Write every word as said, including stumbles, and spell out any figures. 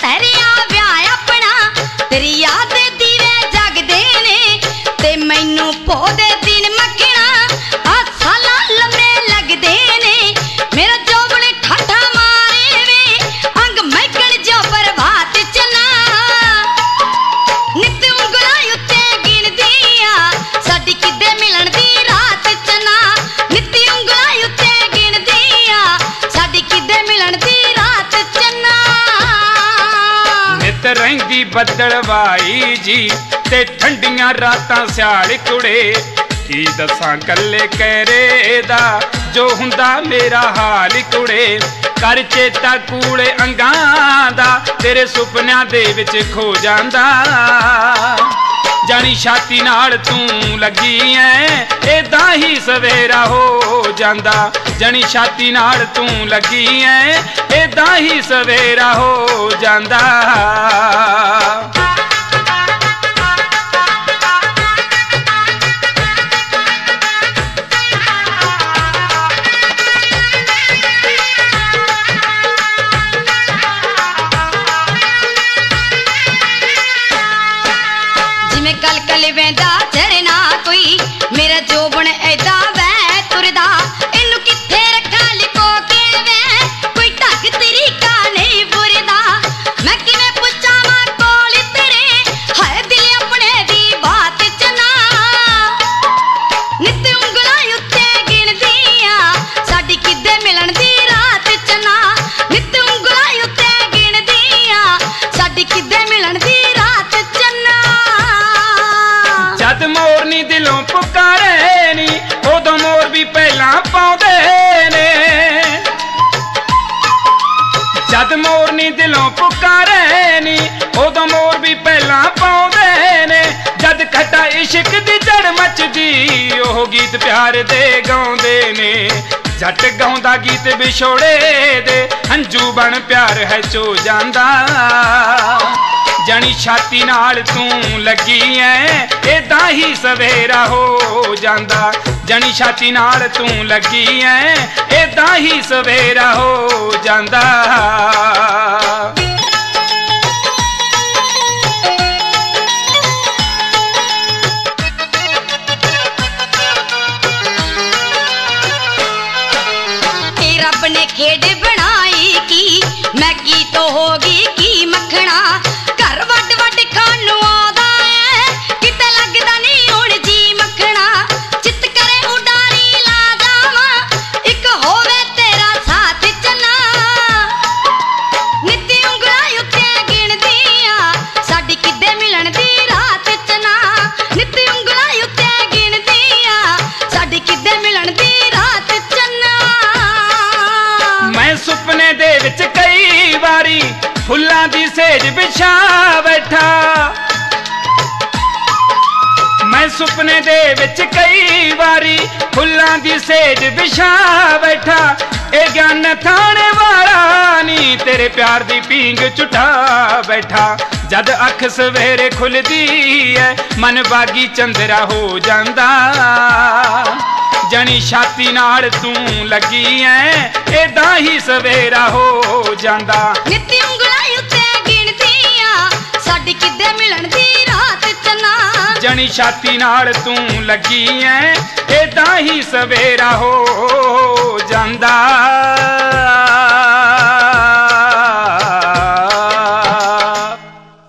ठहरिया ब्याह अपना तेरी याद दीवे जगदे ने ते मैनू पौधे दिन मखना आ साला लम्मे लगदे ने मेरा जोबन ठाठा मारे वे अंग मैकण जो प्रभात चना नित उंगला उत्ते गिनदी आ साडी किदे मिलन दी रात चना नित उंगला उत्ते गिनदी आ साडी किदे मिलन दी रात चना नित रहिंदी बदलवाई जी ते ठंडियां रातां स्याल कुड़े की दसां कल्ले कहरे दा जो हुंदा मेरा हाल कुड़े कर चेता कूड़े अंगां दा तेरे सुपनियां दे विच खो जांदा जानी छाती नाल तू लगी ऐ एदा ही सवेरा हो जांदा जानी छाती नाल तू लगी ऐ एदा ही सवेरा हो जांदा कल कल वेंदा झरना कोई मेरा जोबन ऐदा वै तुरदा इनू किथे रखा लिको के वे कोई ढंग तरीका नहीं बुरदा मैं किवें पुछा मां कोल तेरे हाय दिल अपने दी बात चना नित उंगला उत्ते गिनदी आ साडी किदे मिलन दी रात चना नित उंगला उत्ते गिनदी आ साडी किदे मिलन दी रात चना जद मोरनी दिलों पुकारे नी उदों मोर भी पहला पाउंदे ने जद मोरनी दिलों पुकारे नी उदों मोर भी पहला पाउंदे ने जद खटा इश्क दी जड़ मचदी ओह गीत प्यार दे गाउंदे ने जट गाउंदा गीत विछोड़े दे हंजू बन प्यार है चो जांदा जानी छाती नाल तू लगी ऐ एदा ही सवेरा हो जांदा जानी छाती नाल तू लगी ऐ एदा ही सवेरा हो जांदा रब ने खेड बनाई की मैं की तो होगी की मखना घर वड वड खानू आदा है किते लगदा नहीं हुण जी मखना चित करे उडारी ला जावा एक होवे तेरा साथ चना नित्ती उंगला उत्ते गिनदी आ साडी किदे मिलन दी रात चना नित्ती उंगला उत्ते गिनदी आ साडी किदे मिलन दी रात चना मैं सुपने दे विच कई वारी फुल्लां दी सेज बिछा बैठा मैं सुपने दे विच कई वारी फुल्लां दी सेज बिछा बैठा ए ज्ञान थाने वाला नी तेरे प्यार दी पींग चुठा बैठा जद अख सवेरे खुलदी है मन बागी चंदरा हो जांदा जानी छाती नाल तू लगी ऐ एदा ही सवेरा हो जांदा नित्ती उंगला उत्ते गिनदी आ साडी किदे मिलन दी रात चना जानी छाती नाल तू लगी ऐ एदा ही सवेरा हो जांदा।